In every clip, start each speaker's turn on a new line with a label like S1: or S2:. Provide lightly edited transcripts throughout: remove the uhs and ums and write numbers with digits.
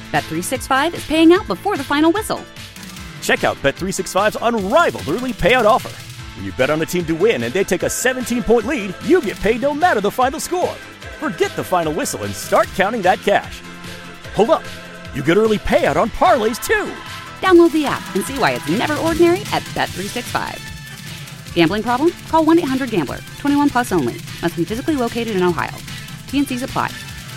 S1: Bet365 is paying out before the final whistle.
S2: Check out Bet365's unrivaled early payout offer. When you bet on a team to win and they take a 17-point lead, you get paid no matter the final score. Forget the final whistle and start counting that cash. Hold up. You get early payout on parlays, too.
S1: Download the app and see why it's never ordinary at Bet365. Gambling problem? Call 1-800-GAMBLER. 21 plus only. Must be physically located in Ohio. T&Cs apply.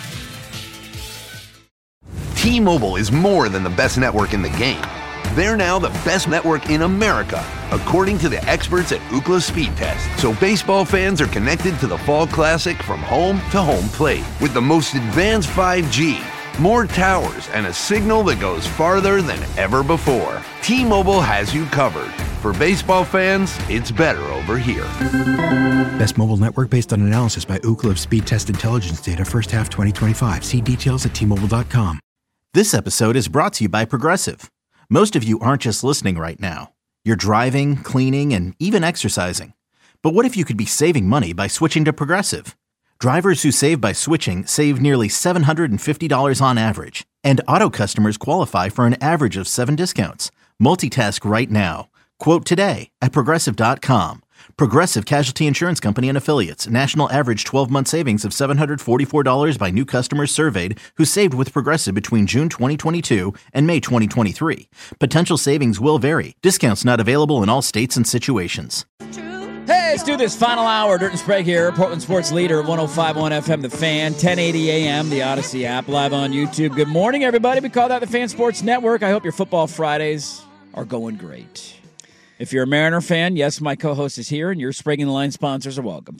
S3: T-Mobile is more than the best network in the game. They're now the best network in America, according to the experts at Ookla Speed Test. So baseball fans are connected to the Fall Classic from home to home plate with the most advanced 5G, more towers, and a signal that goes farther than ever before. T-Mobile has you covered. For baseball fans, it's better over here.
S4: Best mobile network based on analysis by Ookla of Speed Test Intelligence data first half 2025. See details at T-Mobile.com.
S5: This episode is brought to you by Progressive. Most of you aren't just listening right now. You're driving, cleaning, and even exercising. But what if you could be saving money by switching to Progressive? Drivers who save by switching save nearly $750 on average. And auto customers qualify for an average of 7 discounts. Multitask right now. Quote today at Progressive.com. Progressive Casualty Insurance Company and Affiliates. National average 12-month savings of $744 by new customers surveyed who saved with Progressive between June 2022 and May 2023. Potential savings will vary. Discounts not available in all states and situations.
S6: Hey, let's do this. Final hour. Dirt and Sprague here. Portland Sports Leader, 105.1 FM, The Fan, 1080 AM, the Odyssey app, live on YouTube. Good morning, everybody. We call that the Fan Sports Network. I hope your football Fridays are going great. If you're a Mariner fan, yes, my co-host is here, and your Sprague and the Line sponsors are welcome.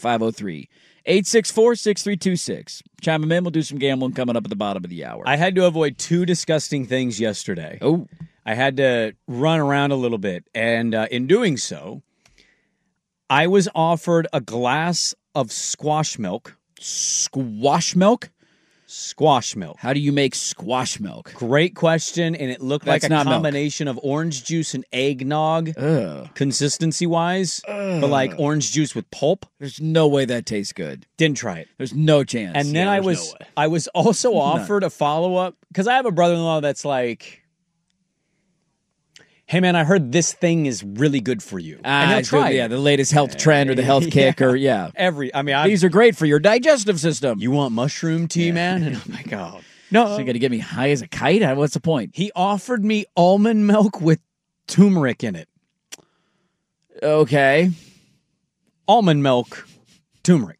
S6: 503-864-6326. Chime them in. We'll do some gambling coming up at the bottom of the hour.
S7: I had to avoid 2 disgusting things yesterday.
S6: Oh.
S7: I had to run around a little bit, and in doing so, I was offered a glass of squash milk.
S6: Squash milk?
S7: Squash milk.
S6: How do you make squash milk?
S7: Great question, and it looked
S6: That's
S7: like a
S6: not
S7: combination of orange juice and eggnog, consistency-wise, but like orange juice with pulp.
S6: There's no way that tastes good.
S7: Didn't try it.
S6: There's no chance.
S7: And then I was also offered a follow-up, because I have a brother-in-law that's like, hey, man, I heard this thing is really good for you. And he'll try it.
S6: Yeah, the latest health trend or the health kick or, yeah.
S7: These
S6: are great for your digestive system.
S7: You want mushroom tea, man? And, oh, my God.
S6: No. So you're going to get me high as a kite? What's the point?
S7: He offered me almond milk with turmeric in it.
S6: Okay.
S7: Almond milk, turmeric.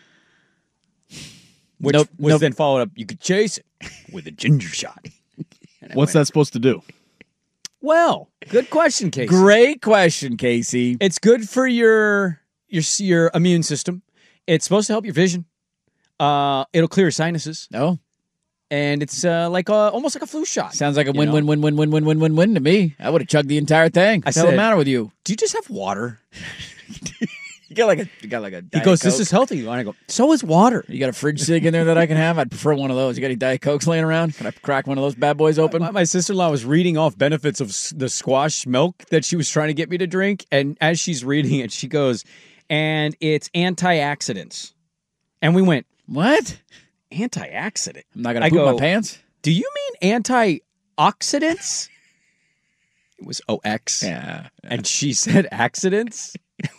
S7: Which was then followed up, you could chase it with a ginger shot.
S8: What's that supposed to do?
S7: Well, good question, Casey.
S6: Great question, Casey.
S7: It's good for your immune system. It's supposed to help your vision. It'll clear your sinuses.
S6: Oh.
S7: And it's almost like a flu shot.
S6: Sounds like a win-win-win-win-win-win-win-win to me. I would have chugged the entire thing. What's the matter with you?
S7: Do you just have water?
S6: You got like a
S7: He
S6: Diet
S7: goes,
S6: Coke.
S7: this is healthy. And I go, so is water.
S6: You got a fridge sig in there that I can have? I'd prefer one of those. You got any Diet Cokes laying around? Can I crack one of those bad boys open?
S7: My sister-in-law was reading off benefits of the squash milk that she was trying to get me to drink. And as she's reading it, she goes, and it's antioxidants. And we went,
S6: what?
S7: Antioxidant?
S6: I'm not going to poop my pants?
S7: Do you mean antioxidants? It was OX.
S6: Yeah.
S7: And she said accidents?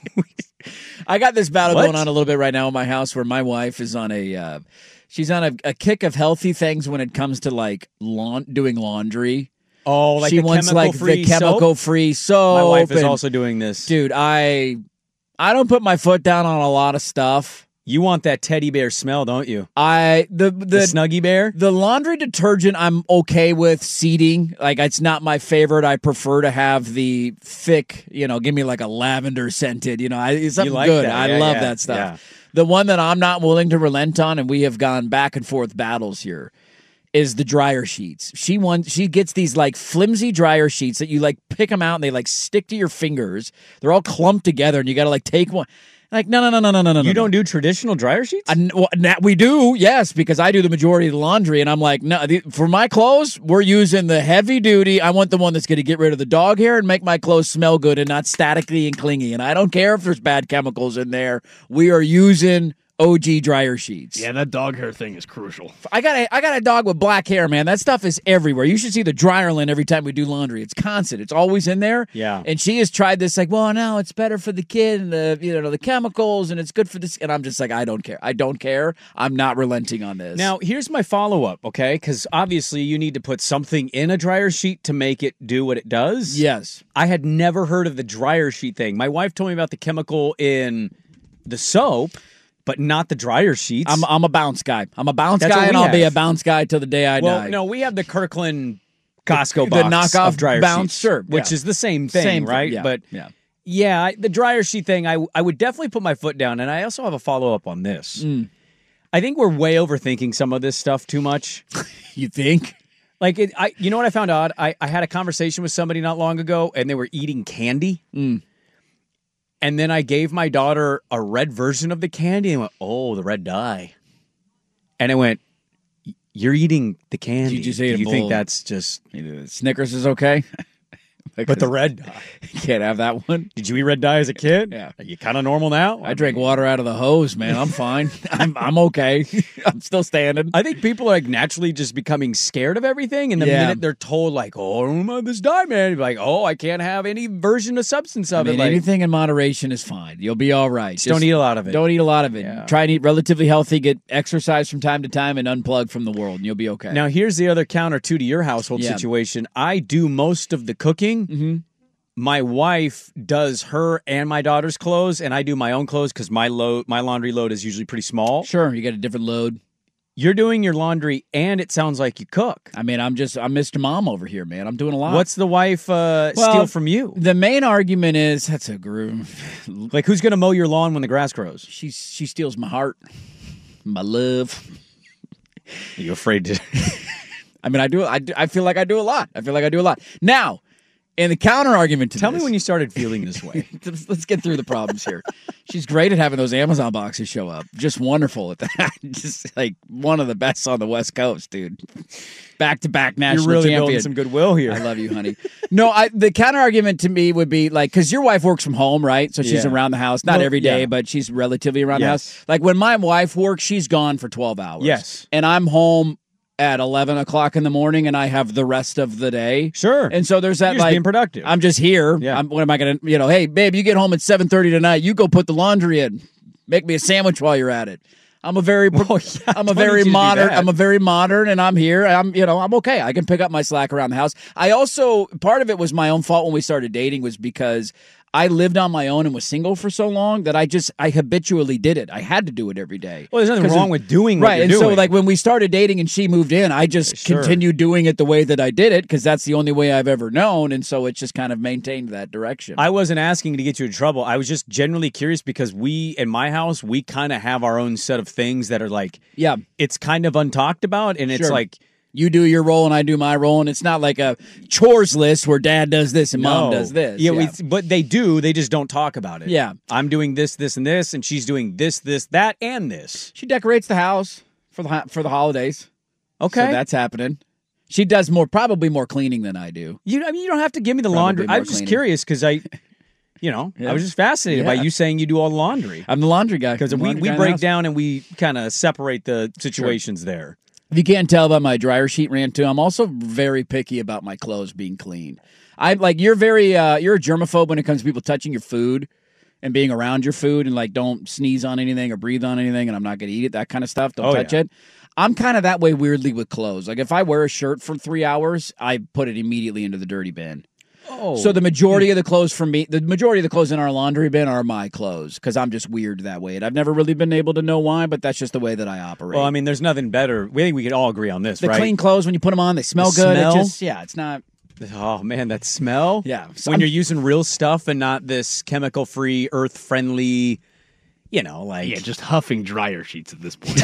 S6: I got this battle going on a little bit right now in my house where my wife is on she's on a kick of healthy things when it comes to like doing laundry.
S7: Oh, like
S6: she wants like the chemical-free soap.
S7: My wife is also doing this.
S6: Dude, I don't put my foot down on a lot of stuff.
S7: You want that teddy bear smell, don't you?
S6: The
S7: Snuggie Bear?
S6: The laundry detergent I'm okay with seeding. Like, it's not my favorite. I prefer to have the thick, give me like a lavender scented, it's something good.
S7: That.
S6: I love that stuff. Yeah. The one that I'm not willing to relent on, and we have gone back and forth battles here, is the dryer sheets. She gets these like flimsy dryer sheets that you like pick them out and they like stick to your fingers. They're all clumped together and you got to like take one. Like, no.
S7: You don't do traditional dryer sheets?
S6: We do, yes, because I do the majority of the laundry, and I'm like, no, for my clothes, we're using the heavy duty. I want the one that's going to get rid of the dog hair and make my clothes smell good and not staticky and clingy. And I don't care if there's bad chemicals in there. We are using OG dryer sheets.
S8: Yeah, that dog hair thing is crucial.
S6: I got a dog with black hair, man. That stuff is everywhere. You should see the dryer lint every time we do laundry. It's constant. It's always in there.
S7: Yeah.
S6: And she has tried this, like, well, no, it's better for the kid and the chemicals, and it's good for this. And I'm just like, I don't care. I don't care. I'm not relenting on this.
S7: Now, here's my follow-up, okay? Because obviously you need to put something in a dryer sheet to make it do what it does.
S6: Yes.
S7: I had never heard of the dryer sheet thing. My wife told me about the chemical in the soap, but not the dryer sheets.
S6: I'm a bounce guy. I'm a bounce
S7: That's
S6: guy,
S7: what
S6: and
S7: we
S6: I'll be a
S7: have.
S6: bounce guy till the day I die.
S7: No, we have the Kirkland Costco
S6: The
S7: box
S6: knockoff
S7: of dryer
S6: bounce,
S7: sheets,
S6: sure,
S7: which
S6: yeah.
S7: is the same thing,
S6: Same thing,
S7: right?
S6: yeah,
S7: But
S6: yeah.
S7: the dryer sheet thing, I would definitely put my foot down, and I also have a follow-up on this. I think we're way overthinking some of this stuff too much.
S6: You think?
S7: Like, you know what I found odd? I had a conversation with somebody not long ago, and they were eating candy. And then I gave my daughter a red version of the candy and went, oh, the red dye. And I went, you're eating the candy.
S6: You just ate a
S7: Do you
S6: bowl.
S7: think that's just...
S6: Snickers is okay?
S7: But the red dye.
S6: You can't have that one.
S7: Did you eat red dye as a kid?
S6: Yeah.
S7: Are you kind of normal now?
S6: I drank water out of the hose, man. I'm fine. I'm okay. I'm still standing.
S7: I think people are like naturally just becoming scared of everything. And the
S6: Yeah.
S7: minute they're told, like, oh, I don't know this dye, man, you're like, oh, I can't have any version of substance of
S6: I mean,
S7: it. Like,
S6: anything in moderation is fine. You'll be all right.
S7: just don't eat a lot of it.
S6: Don't eat a lot of it.
S7: Yeah.
S6: Try and eat relatively healthy, get exercise from time to time, and unplug from the world, and you'll be okay.
S7: Now, here's the other counter, too, to your household
S6: Yeah.
S7: situation. I do most of the cooking.
S6: Mm-hmm.
S7: My wife does her and my daughter's clothes, and I do my own clothes because my laundry load is usually pretty small.
S6: Sure, you get a different load.
S7: You're doing your laundry, and it sounds like you cook.
S6: I mean, I'm Mr. Mom over here, man. I'm doing a lot.
S7: What's the wife steal from you?
S6: The main argument is that's a groove.
S7: Like, who's going to mow your lawn when the grass grows?
S6: She steals my heart, my love.
S7: Are you afraid to?
S6: I mean, I feel like I do a lot. Now, in the counter argument to
S7: Tell
S6: this,
S7: me when you started feeling this way.
S6: let's get through the problems here. She's great at having those Amazon boxes show up. Just wonderful at that. Just like one of the best on the West Coast, dude. Back-to-back national
S7: You're really
S6: champion.
S7: building some goodwill here.
S6: I love you, honey. No, the counter argument to me would be like, because your wife works from home, right? So she's
S7: Yeah.
S6: around the house, not
S7: Well,
S6: every day,
S7: yeah.
S6: but she's relatively around the
S7: Yes.
S6: house. Like when my wife works, she's gone for 12 hours.
S7: Yes.
S6: And I'm home at 11 o'clock in the morning, and I have the rest of the day.
S7: Sure.
S6: And so there's that,
S7: You're just
S6: like,
S7: being productive.
S6: I'm just here.
S7: Yeah.
S6: What am I going to, hey, babe, you get home at 7:30 tonight. You go put the laundry in. Make me a sandwich while you're at it. I'm a very
S7: don't need you to do
S6: modern.
S7: that.
S6: I'm a very modern, and I'm here. I'm okay. I can pick up my slack around the house. I also, part of it was my own fault when we started dating was because I lived on my own and was single for so long that I habitually did it. I had to do it every day.
S7: Well, there's nothing wrong with doing what
S6: right.
S7: you're
S6: And
S7: doing.
S6: so, like when we started dating and she moved in, I just
S7: Sure.
S6: continued doing it the way that I did it because that's the only way I've ever known. And so it's just kind of maintained that direction.
S7: I wasn't asking to get you in trouble. I was just genuinely curious because in my house, we kind of have our own set of things that are like,
S6: yeah.
S7: it's kind of untalked about, and it's
S6: Sure.
S7: like,
S6: You do your role and I do my role, and it's not like a chores list where dad does this and mom does this.
S7: Yeah, but they do. They just don't talk about it.
S6: Yeah.
S7: I'm doing this, this, and this, and she's doing this, that, and this.
S6: She decorates the house for the holidays.
S7: Okay.
S6: So that's happening. She does probably more cleaning than I do.
S7: You don't have to give me the
S6: Probably
S7: laundry.
S6: more
S7: I was just
S6: cleaning.
S7: curious because I was just fascinated by
S6: Yeah.
S7: you saying you do all the laundry.
S6: I'm the laundry guy.
S7: Because
S6: I'm the
S7: we
S6: laundry guy in the
S7: break
S6: house.
S7: down and we kind of separate the situations there.
S6: If you can't tell by my dryer sheet rant too, I'm also very picky about my clothes being clean. You're a germaphobe when it comes to people touching your food and being around your food and like don't sneeze on anything or breathe on anything and I'm not going to eat it, that kind of stuff. Don't touch it. I'm kind of that way weirdly with clothes. Like if I wear a shirt for 3 hours, I put it immediately into the dirty bin.
S7: Oh.
S6: So the majority of the clothes in our laundry bin are my clothes because I'm just weird that way. And I've never really been able to know why, but that's just the way that I operate.
S7: Well, I mean, there's nothing better. We think we could all agree on this,
S6: the
S7: right?
S6: clean clothes, when you put them on, they smell
S7: The
S6: good.
S7: smell?
S6: It's not.
S7: Oh, man, that smell?
S6: Yeah.
S7: When you're using real stuff and not this chemical-free, earth-friendly, like...
S8: Yeah, just huffing dryer sheets at this point.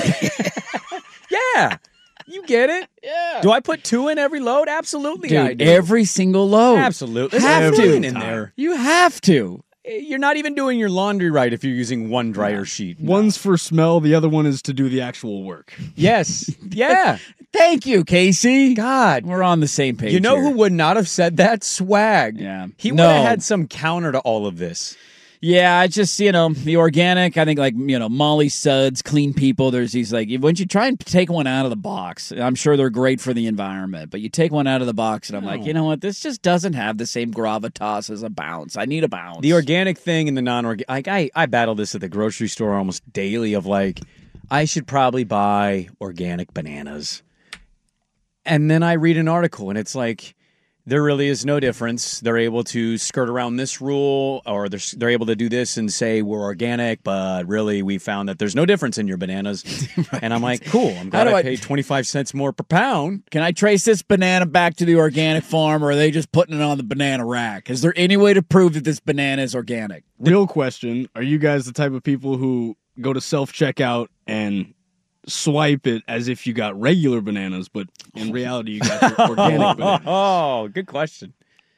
S7: Yeah. You get it.
S6: Yeah.
S7: Do I put 2 in every load? Absolutely,
S6: Dude,
S7: I do.
S6: every single load.
S7: Absolutely.
S6: Have
S7: There's
S6: to.
S7: nothing in there.
S6: You have to.
S7: You're not even doing your laundry right if you're using one dryer sheet.
S8: One's for smell, the other one is to do the actual work.
S7: Yes. Yeah.
S6: Thank you, Casey.
S7: God.
S6: We're on the same page.
S7: You know
S6: here.
S7: who would not have said that? Swag.
S6: Yeah.
S7: He would
S6: No.
S7: have had some counter to all of this.
S6: Yeah, I just, the organic, I think Molly Suds, Clean People, there's these once you try and take one out of the box, I'm sure they're great for the environment, but you take one out of the box and I'm like, you know what, this just doesn't have the same gravitas as a bounce. I need a bounce.
S7: The organic thing and the non-organic, I battle this at the grocery store almost daily of I should probably buy organic bananas. And then I read an article and it's there really is no difference. They're able to skirt around this rule, or they're able to do this and say we're organic, but really we found that there's no difference in your bananas. Right. And I'm like, cool, I'm glad I paid 25 cents more per pound.
S6: Can I trace this banana back to the organic farm, or are they just putting it on the banana rack? Is there any way to prove that this banana is organic?
S8: Real question, are you guys the type of people who go to self-checkout and swipe it as if you got regular bananas, but in reality you got your organic bananas?
S7: Oh, good question.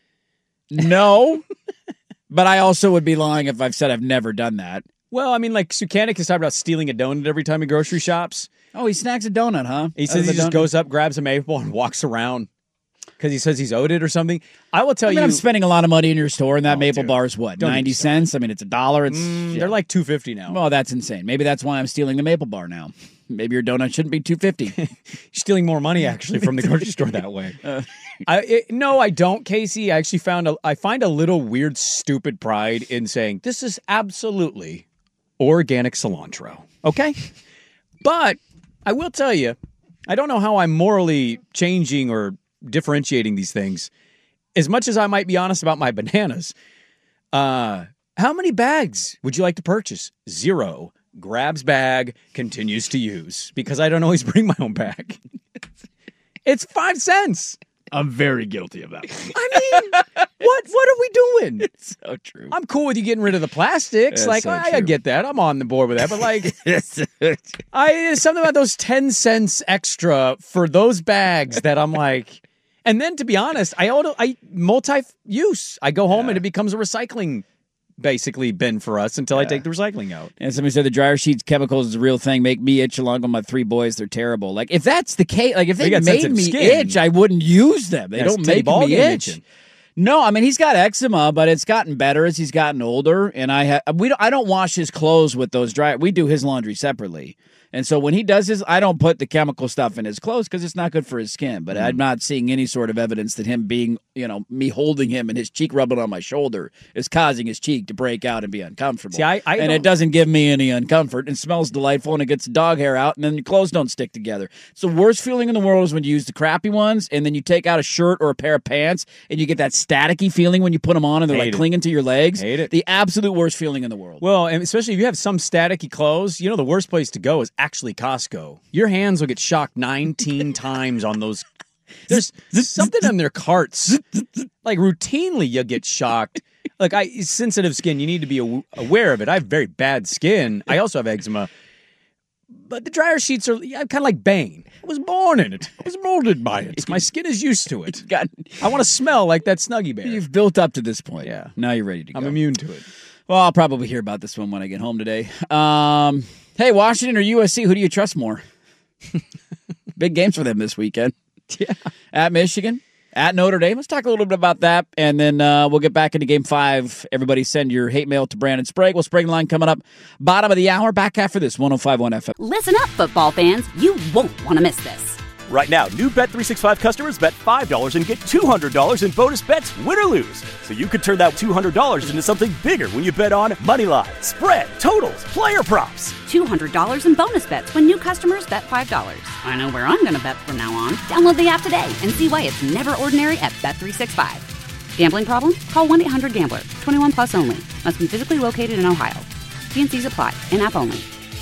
S6: No, but I also would be lying if I've said I've never done that.
S7: Well, I mean, Sukanik is talking about stealing a donut every time he grocery shops.
S6: Oh, he snacks a donut, huh?
S7: He says he just goes up, grabs a maple, and walks around because he says he's owed it or something. I will tell you,
S6: I'm spending a lot of money in your store, and that maple bar is what, 90 cents? I mean, it's $1. It's
S7: they're like $2.50 now.
S6: Well, that's insane. Maybe that's why I'm stealing the maple bar now. Maybe your donut shouldn't be $2.50.
S7: You're stealing more money actually from the grocery store that way. No, I don't, Casey. I actually I find a little weird, stupid pride in saying this is absolutely organic cilantro. Okay, but I will tell you, I don't know how I'm morally changing or differentiating these things. As much as I might be honest about my bananas, how many bags would you like to purchase? 0. Grabs bag, continues to use, because I don't always bring my own bag. It's 5 cents.
S8: I'm very guilty of that.
S7: I mean, what are we doing?
S6: It's so true.
S7: I'm cool with you getting rid of the plastics. I get that. I'm on the board with that. But something about those 10 cents extra for those bags that I'm like, and then to be honest, I multi-use. I go home and it becomes a recycling basically bin for us until I take the recycling out.
S6: And somebody said the dryer sheets chemicals is a real thing. Make me itch along with my 3 boys. They're terrible. If that's the case, if they made me itch, I wouldn't use them. They don't make me itch. No, I mean, he's got eczema, but it's gotten better as he's gotten older. And I don't wash his clothes with those dryer. We do his laundry separately. And so when he does his, I don't put the chemical stuff in his clothes because it's not good for his skin. But I'm not seeing any sort of evidence that him being, me holding him and his cheek rubbing on my shoulder is causing his cheek to break out and be uncomfortable.
S7: See,
S6: and it doesn't give me any uncomfort and smells delightful and it gets dog hair out and then your clothes don't stick together. It's the worst feeling in the world is when you use the crappy ones and then you take out a shirt or a pair of pants and you get that staticky feeling when you put them on and they're clinging to your legs.
S7: Hate it.
S6: The absolute worst feeling in the world.
S7: Well, and especially if you have some staticky clothes, the worst place to go is actually Costco. Your hands will get shocked 19 times on those. There's something on their carts. Routinely you'll get shocked. Sensitive skin, you need to be aware of it. I have very bad skin. I also have eczema. But the dryer sheets are kind of like Bane. I was born in it. I was molded by it. My skin is used to it. I want to smell like that Snuggie Bear.
S6: You've built up to this point.
S7: Yeah.
S6: Now you're ready to go.
S7: I'm immune to it.
S6: Well, I'll probably hear about this one when I get home today. Hey, Washington or USC, who do you trust more? Big games for them this weekend.
S7: Yeah.
S6: At Michigan, at Notre Dame. Let's talk a little bit about that, and then we'll get back into Game 5. Everybody send your hate mail to Brandon Sprague. We'll Sprague line coming up bottom of the hour. Back after this, 105.1 FM.
S1: Listen up, football fans. You won't want to miss this.
S2: Right now, new Bet365 customers bet $5 and get $200 in bonus bets, win or lose. So you could turn that $200 into something bigger when you bet on moneyline, spread, totals, player props.
S1: $200 in bonus bets when new customers bet $5. I know where I'm going to bet from now on. Download the app today and see why it's never ordinary at Bet365. Gambling problem? Call 1-800-GAMBLER. 21 plus only. Must be physically located in Ohio. T&Cs apply. In-app only.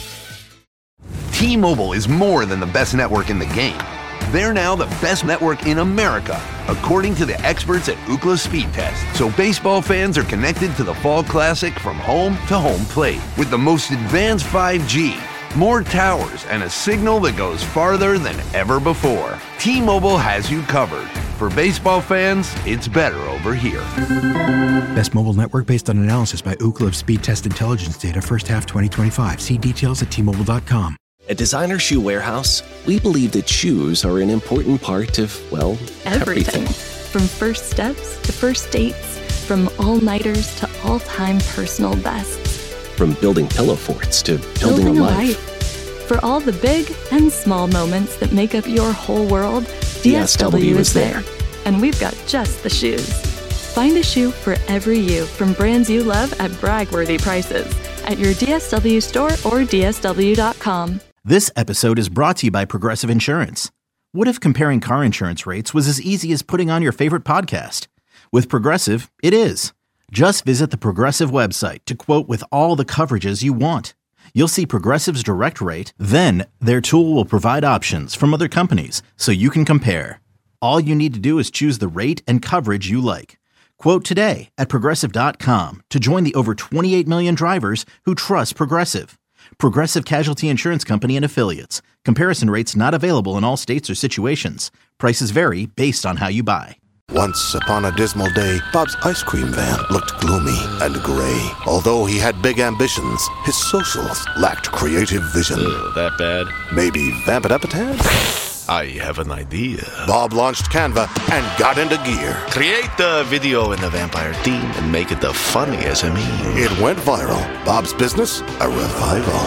S3: T-Mobile is more than the best network in the game. They're now the best network in America, according to the experts at Ookla Speed Test. So baseball fans are connected to the Fall Classic from home to home plate with the most advanced 5G, more towers, and a signal that goes farther than ever before. T-Mobile has you covered. For baseball fans, it's better over here.
S4: Best mobile network based on analysis by Ookla of Speed Test Intelligence data first half 2025. See details at T-Mobile.com.
S9: At Designer Shoe Warehouse, we believe that shoes are an important part of, well, everything.
S10: From first steps to first dates, From all-nighters to all-time personal bests.
S9: From building pillow forts to building a life.
S10: For all the big and small moments that make up your whole world, DSW is there. And we've got just the shoes. Find a shoe for every you from brands you love at brag-worthy prices at your DSW store or DSW.com.
S5: This episode is brought to you by Progressive Insurance. What if comparing car insurance rates was as easy as putting on your favorite podcast? With Progressive, it is. Just visit the Progressive website to quote with all the coverages you want. You'll see Progressive's direct rate, then their tool will provide options from other companies so you can compare. All you need to do is choose the rate and coverage you like. Quote today at Progressive.com to join the over 28 million drivers who trust Progressive. Progressive Casualty Insurance Company and Affiliates. Comparison rates not available in all states or situations. Prices vary based on how you buy.
S11: Once upon a dismal day, Bob's ice cream van looked gloomy and gray. Although he had big ambitions, his socials lacked creative vision.
S12: That bad?
S11: Maybe vamp it up a tad?
S12: I have an idea.
S11: Bob launched Canva and got into gear.
S12: Create the video in the vampire theme and make it the funniest SME.
S11: It went viral. Bob's business, a revival.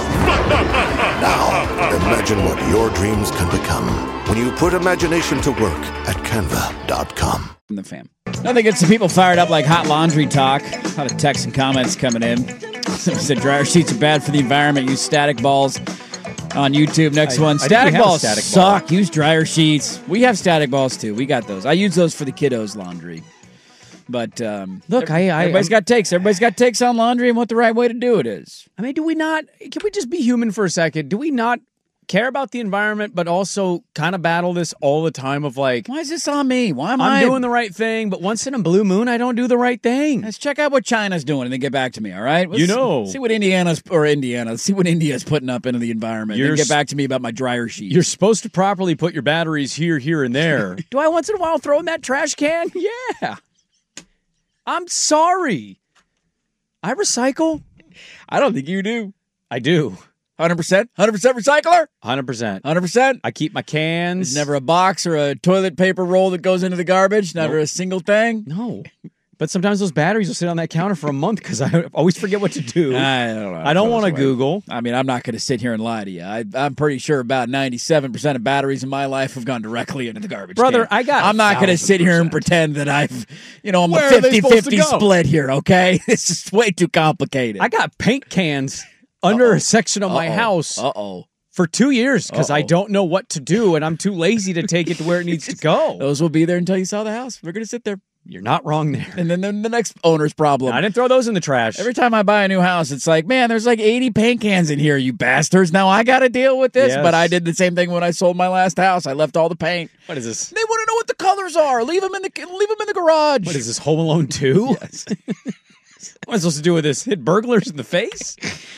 S11: Now, imagine what your dreams can become when you put imagination to work at Canva.com.
S6: The fam. Nothing gets the people fired up like hot laundry talk. A lot of texts and comments coming in. Someone said dryer sheets are bad for the environment. Use static balls. On YouTube, next one. Static balls suck. Use dryer sheets. We have static balls too. We got those. I use those for the kiddos' laundry. But look, everybody's got takes. Everybody's got takes on laundry and what the right way to do it is.
S7: I mean, do we not? Can we just be human for a second? Do we not care about the environment, but also kind of battle this all the time of like,
S6: why is this on me? Why am
S7: I'm doing the right thing, but once in a blue moon, I don't do the right thing.
S6: Let's check out what China's doing and then get back to me, all right?
S7: See
S6: what see what India's putting up into the environment. Then get back to me about my dryer sheet.
S7: You're supposed to properly put your batteries here, and there.
S6: Do I once in a while throw in that trash can?
S7: Yeah. I'm sorry. I recycle.
S6: I don't think you do.
S7: I do.
S6: 100%? 100% recycler?
S7: 100%.
S6: 100%?
S7: I keep my cans.
S6: There's never a box or a toilet paper roll that goes into the garbage? Never a single thing?
S7: No. But sometimes those batteries will sit on that counter for a month because I always forget what to do.
S6: I don't know.
S7: I don't want to Google.
S6: I mean, I'm not going to sit here and lie to you. I'm pretty sure about 97% of batteries in my life have gone directly into the garbage
S7: Brother,
S6: can.
S7: I'm
S6: not going to sit here and pretend that I'm a 50-50 split here, okay? This is way too complicated.
S7: I got paint cans under a section of my house for 2 years because I don't know what to do, and I'm too lazy to take it to where it needs to go.
S6: Those will be there until you sell the house. We're going to sit there.
S7: You're not wrong there.
S6: And then the next owner's problem.
S7: I didn't throw those in the trash.
S6: Every time I buy a new house, it's like, man, there's like 80 paint cans in here, you bastards. Now I got to deal with this.
S7: Yes.
S6: But I did the same thing when I sold my last house. I left all the paint.
S7: What is this?
S6: They want to know what the colors are. Leave them in the garage.
S7: What is this, Home Alone 2?
S6: Yes.
S7: What am I supposed to do with this? Hit burglars in the face?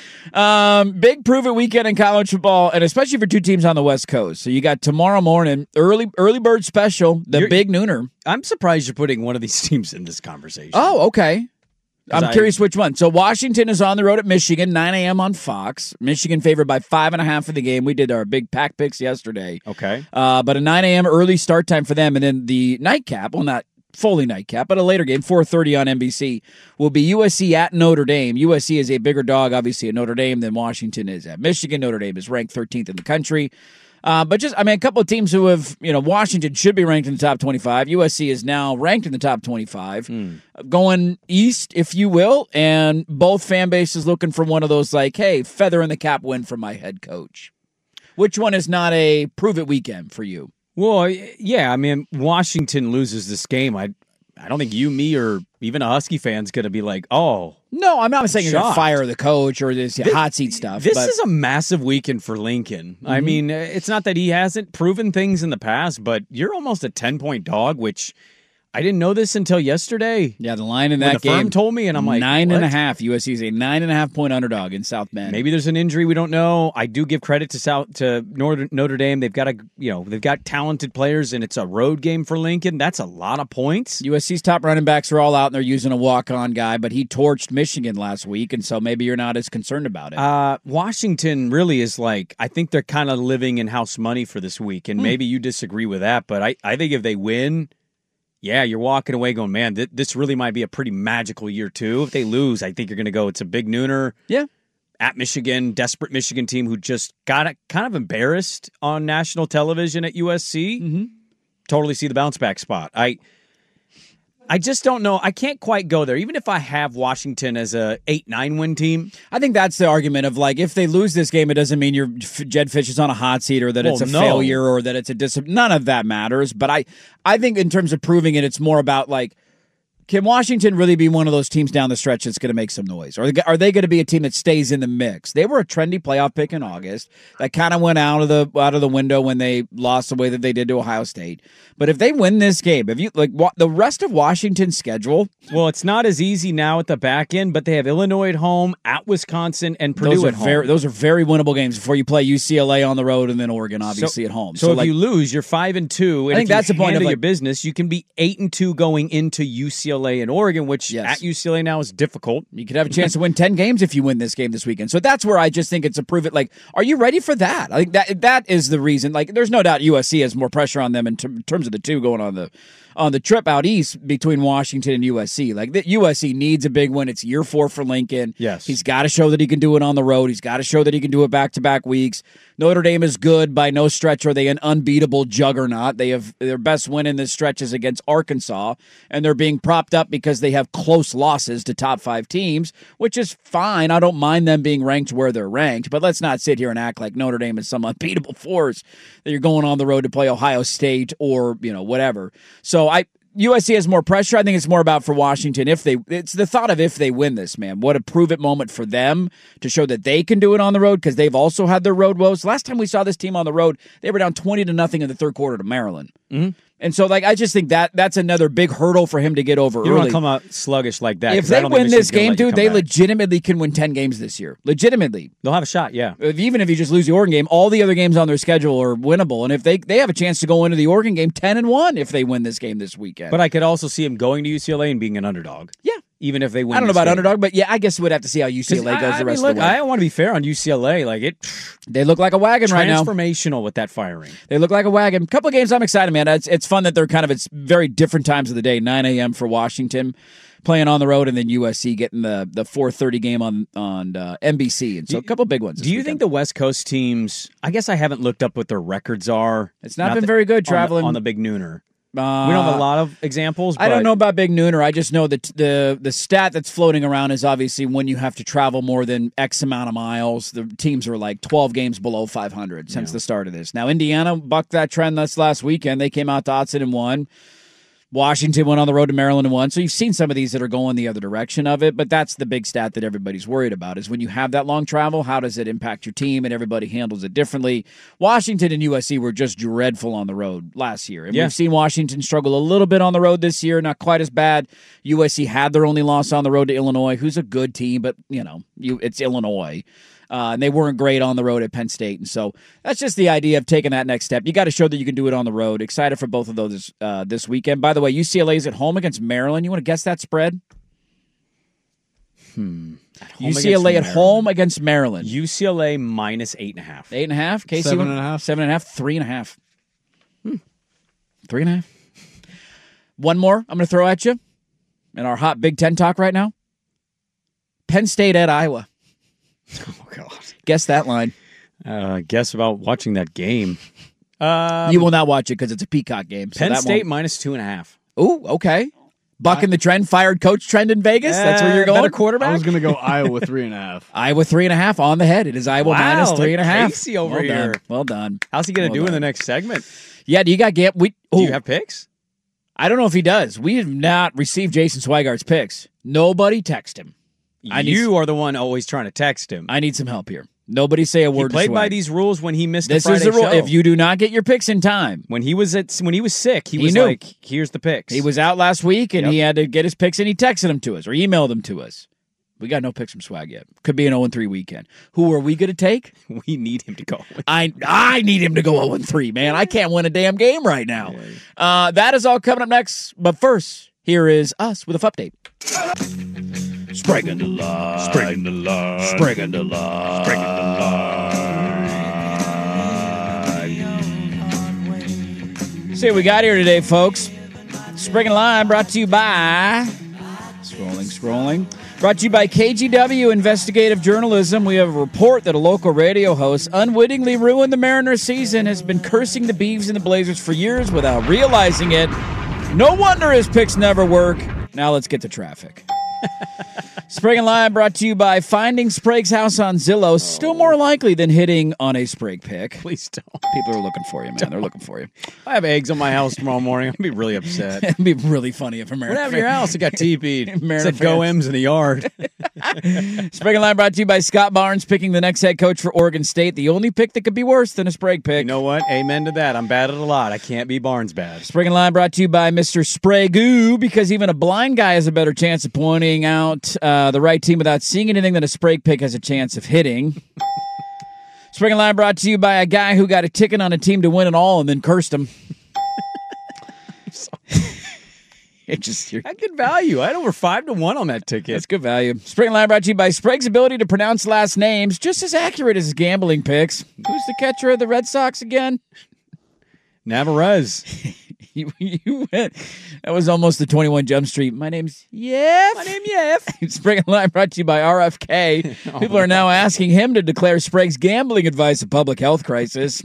S6: Big prove-it weekend in college football, and especially for two teams on the West Coast. So you got tomorrow morning, early bird special, big nooner.
S7: I'm surprised you're putting one of these teams in this conversation.
S6: Oh, okay. I'm curious which one. So Washington is on the road at Michigan, 9 a.m. on Fox. Michigan favored by 5.5 for the game. We did our big pack picks yesterday.
S7: Okay.
S6: But a 9 a.m. early start time for them, and then the nightcap, well, not fully nightcap, but a later game, 4:30 on NBC, will be USC at Notre Dame. USC is a bigger dog, obviously, at Notre Dame than Washington is at Michigan. Notre Dame is ranked 13th in the country. But a couple of teams who have, Washington should be ranked in the top 25. USC is now ranked in the top 25. Going east, if you will, and both fan bases looking for one of those, like, hey, feather in the cap win from my head coach. Which one is not a prove-it weekend for you?
S7: Well, yeah, Washington loses this game. I don't think you, me, or even a Husky fan's going to be like, oh.
S6: No, I'm not saying you're going to fire the coach or this hot seat stuff.
S7: This is a massive weekend for Lincoln. Mm-hmm. I mean, it's not that he hasn't proven things in the past, but you're almost a 10-point dog, which I didn't know this until yesterday.
S6: Yeah, the line in that game.
S7: The firm told me, and I'm like,
S6: 9.5. USC is a 9.5-point underdog in South Bend.
S7: Maybe there's an injury we don't know. I do give credit to Notre Dame. They've got talented players, and it's a road game for Lincoln. That's a lot of points.
S6: USC's top running backs are all out, and they're using a walk-on guy, but he torched Michigan last week, and so maybe you're not as concerned about it.
S7: Washington really is like, I think they're kind of living in house money for this week, and maybe you disagree with that, but I think if they win, yeah, you're walking away going, man, this really might be a pretty magical year, too. If they lose, I think you're going to go, it's a big nooner.
S6: Yeah.
S7: At Michigan, desperate Michigan team who just got kind of embarrassed on national television at USC.
S6: Mm-hmm.
S7: Totally see the bounce back spot. I just don't know. I can't quite go there. Even if I have Washington as a 8-9 win team.
S6: I think that's the argument of, like, if they lose this game, it doesn't mean Jed Fish is on a hot seat or that it's a failure or that it's a none of that matters. But I think in terms of proving it, it's more about, like, can Washington really be one of those teams down the stretch that's going to make some noise? Or are they going to be a team that stays in the mix? They were a trendy playoff pick in August that kind of went out of the window when they lost the way that they did to Ohio State. But if they win this game, if you like the rest of Washington's schedule,
S7: well, it's not as easy now at the back end, but they have Illinois at home, at Wisconsin, and Purdue at home.
S6: Those are very winnable games before you play UCLA on the road and then Oregon, obviously, at home.
S7: So if you lose, you're 5-2. And
S6: I think that's the point of
S7: your business. You can be 8-2 going into UCLA and Oregon, which at UCLA now is difficult.
S6: You could have a chance to win 10 games if you win this game this weekend. So that's where I just think it's a prove it. Like, are you ready for that? I think that is the reason. Like, there's no doubt USC has more pressure on them in terms of the two going on the trip out east between Washington and USC. Like, the USC needs a big win. It's year 4 for Lincoln.
S7: Yes.
S6: He's got to show that he can do it on the road. He's got to show that he can do it back-to-back weeks. Notre Dame is good. By no stretch are they an unbeatable juggernaut. They have their best win in this stretch is against Arkansas, and they're being propped up because they have close losses to top 5 teams, which is fine. I don't mind them being ranked where they're ranked, but let's not sit here and act like Notre Dame is some unbeatable force that you're going on the road to play Ohio State or, whatever. So USC has more pressure. I think it's more about for Washington it's the thought of if they win this, man. What a prove-it moment for them to show that they can do it on the road because they've also had their road woes. Last time we saw this team on the road, they were down 20-0 in the third quarter to Maryland.
S7: Mm-hmm.
S6: And so, I just think that's another big hurdle for him to get over early.
S7: You don't want to come out sluggish like that.
S6: If they win this game, dude, they legitimately can win 10 games this year. Legitimately.
S7: They'll have a shot, yeah.
S6: Even if you just lose the Oregon game, all the other games on their schedule are winnable. And if they have a chance to go into the Oregon game 10-1 if they win this game this weekend.
S7: But I could also see him going to UCLA and being an underdog.
S6: Yeah.
S7: Even if they win.
S6: I don't know about underdog, but yeah, I guess we'd have to see how UCLA goes the rest of the way.
S7: I want to be fair on UCLA.
S6: They look like a wagon right now.
S7: Transformational with that firing.
S6: They look like a wagon. A couple of games I'm excited, man. It's fun that they're it's very different times of the day. 9 a.m. for Washington playing on the road, and then USC getting the 4:30 game on NBC. And so a couple big ones.
S7: Do you think the West Coast teams? I guess I haven't looked up what their records are.
S6: It's not been very good traveling
S7: on the big nooner. We don't have a lot of examples.
S6: I don't know about Big Nooner. I just know that the stat that's floating around is obviously when you have to travel more than X amount of miles, the teams are 12 games below 500 since the start of this. Now, Indiana bucked that trend this last weekend. They came out to Autzen and won. Washington went on the road to Maryland and won. So you've seen some of these that are going the other direction of it, but that's the big stat that everybody's worried about is when you have that long travel, how does it impact your team? And everybody handles it differently. Washington and USC were just dreadful on the road last year. And we've seen Washington struggle a little bit on the road this year, not quite as bad. USC had their only loss on the road to Illinois, who's a good team, but, it's Illinois. And they weren't great on the road at Penn State. And so that's just the idea of taking that next step. You got to show that you can do it on the road. Excited for both of those this weekend. By the way, UCLA is at home against Maryland. You want to guess that spread? UCLA at home against Maryland.
S7: UCLA minus 8.5.
S6: 8.5? Casey?
S8: 7.5.
S6: 7.5? 3.5. 3.5. One more I'm going to throw at you in our hot Big Ten talk right now. Penn State at Iowa.
S7: Oh, God.
S6: Guess that line.
S7: Guess about watching that game.
S6: You will not watch it because it's a Peacock game.
S7: Penn State minus 2.5.
S6: Ooh, okay. Bucking the trend, fired coach trend in Vegas. That's where you're going.
S7: Better quarterback.
S8: I was going to go Iowa 3.5.
S6: Iowa 3.5 on the head. It is Iowa minus 3.5.
S7: Casey over here.
S6: Well done.
S7: How's he going to do in the next segment?
S6: Yeah, do you got Do
S7: you have picks?
S6: I don't know if he does. We have not received Jason Swigart's picks. Nobody text him.
S7: You are the one always trying to text him.
S6: I need some help here. Nobody say a word.
S7: He played by these rules when he missed the Friday
S6: show. This is the rule.
S7: show.
S6: If you do not get your picks in time,
S7: when he was sick, he was like, "Here's the picks."
S6: He was out last week and he had to get his picks, and he texted them to us or emailed them to us. We got no picks from Swag yet. Could be an 0-3 weekend. Who are we going to take?
S7: We need him to go.
S6: I need him to go 0-3, man. I can't win a damn game right now. That is all coming up next. But first, here is us with a update. Sprigging the line. Sprigging the line. Sprigging the line. Sprigging the line. See what we got here today, folks. Spring and Lime brought to you by... Scrolling. Brought to you by KGW Investigative Journalism. We have a report that a local radio host unwittingly ruined the Mariners season, has been cursing the Beavs and the Blazers for years without realizing it. No wonder his picks never work. Now let's get to traffic. Spring and Lime brought to you by finding Sprague's house on Zillow. Still more likely than hitting on a Sprague pick.
S7: Please don't.
S6: People are looking for you, man. They're looking for you.
S7: I have eggs on my house tomorrow morning. I'll be really upset.
S6: It'd be really funny if America.
S7: What happened to your house? It got TP'd.
S6: Mariner
S7: Said go M's in the yard.
S6: Spring and Lime brought to you by Scott Barnes picking the next head coach for Oregon State. The only pick that could be worse than a Sprague pick.
S7: You know what? Amen to that. I'm bad at a lot. I can't be Barnes bad.
S6: Spring and Lime brought to you by Mr. Sprague, because even a blind guy has a better chance of pointing out the right team without seeing anything that a Sprague pick has a chance of hitting. Spring and Lime brought to you by a guy who got a ticket on a team to win it all and then cursed him.
S7: That's good value. I had over 5-1 on that ticket.
S6: That's good value. Spring and Lime brought to you by Sprague's ability to pronounce last names, just as accurate as his gambling picks. Who's the catcher of the Red Sox again?
S7: Navarez.
S6: You went. That was almost the 21 Jump Street. My name's Yef. Spring and Lime brought to you by RFK. People are now asking him to declare Sprague's gambling advice a public health crisis.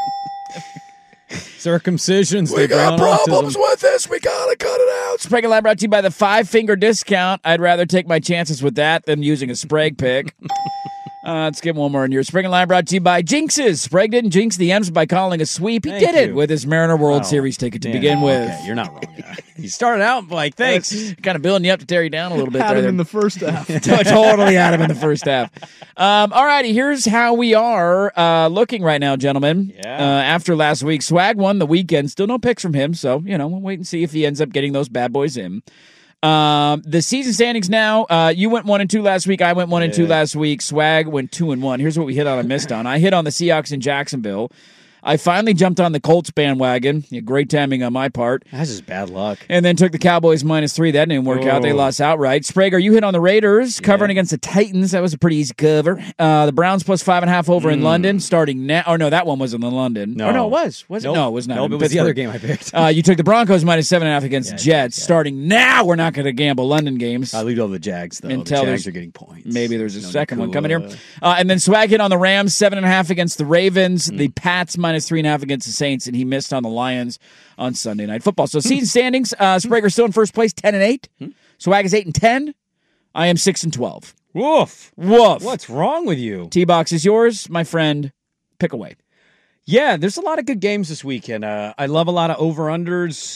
S7: Circumcisions.
S11: We got problems with this. We gotta cut it out.
S6: Sprague and Lime brought to you by the 5-finger discount. I'd rather take my chances with that than using a Sprague pick. Let's get one more in here. Spring and Lime brought to you by Jinxes. Sprague didn't jinx the M's by calling a sweep. He did it with his Mariner World Series ticket to begin with.
S7: Okay, you're not wrong. You started out like, thanks.
S6: Kind of building you up to tear you down a little bit.
S8: Had him in the first half.
S6: Totally had him in the first half. All righty, here's how we are looking right now, gentlemen. After last week, Swag won the weekend. Still no picks from him, so, we'll wait and see if he ends up getting those bad boys in. The season standings now, you went 1-2 last week. I went 1-2 last week. Swag went 2-1. Here's what we hit on and missed on. I hit on the Seahawks in Jacksonville. I finally jumped on the Colts bandwagon. Great timing on my part.
S7: That's just bad luck.
S6: And then took the Cowboys -3. That didn't work out. They lost outright. Sprague, you hit on the Raiders, covering against the Titans. That was a pretty easy cover. The Browns +5.5 over in London, starting now. Oh, no, that one wasn't in London.
S7: No.
S6: Or no, it was. Was it?
S7: Nope.
S6: No, it was not.
S7: Nope, it was the other game I picked.
S6: You took the Broncos -7.5 against the Jets. Starting now, we're not going to gamble London games.
S7: I lead all the Jags, though.
S6: Until
S7: the Jags are getting points.
S6: Maybe there's a second one coming here. And then Swag hit on the Rams, 7.5 against the Ravens. The Pats -3.5 against the Saints, and he missed on the Lions on Sunday Night Football. So season standings, Sprague still in first place, 10-8. Swag is 8-10. I am 6-12.
S7: Woof. What's wrong with you?
S6: T-Box is yours, my friend. Pick away.
S7: Yeah, there's a lot of good games this weekend. I love a lot of over-unders.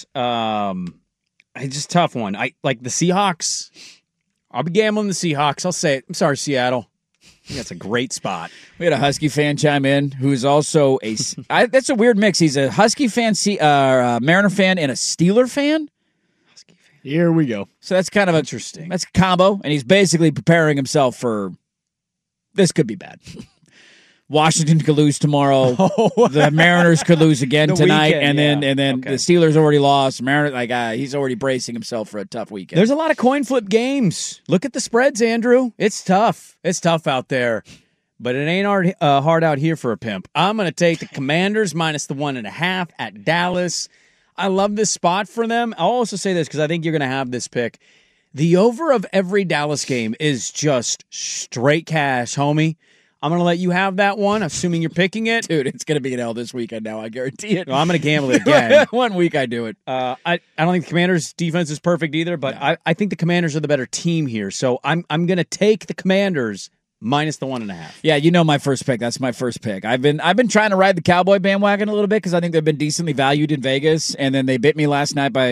S7: It's just a tough one. I like the Seahawks. I'll be gambling the Seahawks. I'll say it. I'm sorry, Seattle. I think that's a great spot.
S6: We had a Husky fan chime in who's also that's a weird mix. He's a Husky fan, Mariner fan, and a Steeler fan.
S8: Here we go.
S6: So that's kind of
S7: interesting.
S6: That's a combo, and he's basically preparing himself for this could be bad. Washington could lose tomorrow. The Mariners could lose again tonight, weekend, and then the Steelers already lost. Mariners, he's already bracing himself for a tough weekend.
S7: There's a lot of coin flip games. Look at the spreads, Andrew. It's tough. It's tough out there, but it ain't hard out here for a pimp. I'm going to take the Commanders -1.5 at Dallas. I love this spot for them. I'll also say this because I think you're going to have this pick. The over of every Dallas game is just straight cash, homie. I'm going to let you have that one, assuming you're picking it.
S6: Dude, it's going to be an L this weekend now, I guarantee it.
S7: Well, I'm going to gamble it again.
S6: One week I do it.
S7: I don't think the Commanders' defense is perfect either, but I think the Commanders are the better team here. So I'm going to take the Commanders -1.5.
S6: Yeah, my first pick. That's my first pick. I've been trying to ride the Cowboy bandwagon a little bit because I think they've been decently valued in Vegas, and then they bit me last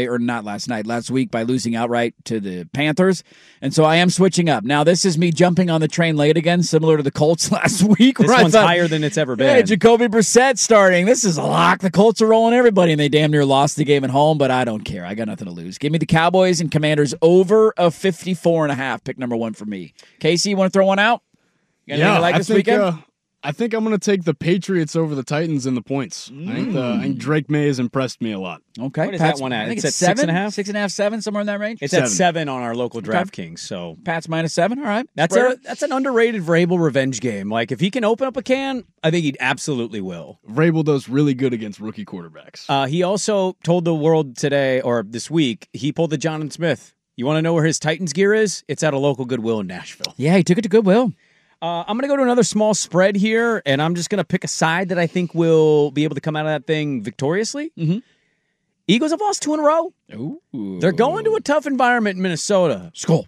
S6: week by losing outright to the Panthers, and so I am switching up. Now this is me jumping on the train late again, similar to the Colts last week.
S7: This one's higher than it's ever been.
S6: Hey, Jacoby Brissett starting. This is a lock. The Colts are rolling everybody, and they damn near lost the game at home, but I don't care. I got nothing to lose. Give me the Cowboys and Commanders over of 54.5. Pick number one for me. Casey, you want to throw one out?
S8: Yeah,
S6: like this weekend?
S8: I think I'm going to take the Patriots over the Titans in the points. I think Drake May has impressed me a lot.
S6: Okay.
S7: What is that one at?
S6: I think
S7: It's
S6: it's
S7: at
S6: 7?
S7: 6.5?
S6: 6.5, 7, somewhere in that range?
S7: It's at 7 on our local DraftKings. So
S6: Pats -7. All right.
S7: that's an underrated Vrabel revenge game. Like, if he can open up a can, I think he absolutely will.
S8: Vrabel does really good against rookie quarterbacks.
S7: He also told the world today, or this week, he pulled the Jonathan Smith. You want to know where his Titans gear is? It's at a local Goodwill in Nashville.
S6: Yeah, he took it to Goodwill.
S7: I'm going to go to another small spread here, and I'm just going to pick a side that I think will be able to come out of that thing victoriously.
S6: Mm-hmm.
S7: Eagles have lost 2 in a row.
S6: Ooh.
S7: They're going to a tough environment in Minnesota.
S6: Skull.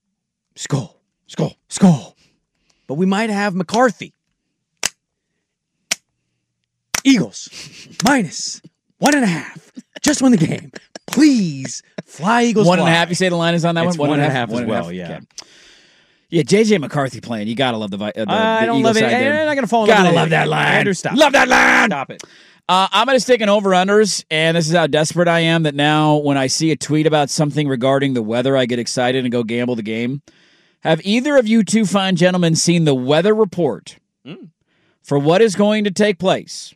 S7: But we might have McCarthy. Eagles, -1.5. Just win the game. Please, fly Eagles.
S6: 1.5, you say the line is on that
S7: it's
S6: one?
S7: 1.5 as well, yeah.
S6: Okay. Yeah, J.J. McCarthy playing. You got to love the
S7: I don't
S6: Eagles
S7: love it.
S6: side there.
S7: I'm not going to fall in
S6: Gotta
S7: love
S6: love that line.
S7: Andrew, stop.
S6: Love that line.
S7: Stop it.
S6: I'm going to stick an over-unders, and this is how desperate I am that now when I see a tweet about something regarding the weather, I get excited and go gamble the game. Have either of you two fine gentlemen seen the weather report for what is going to take place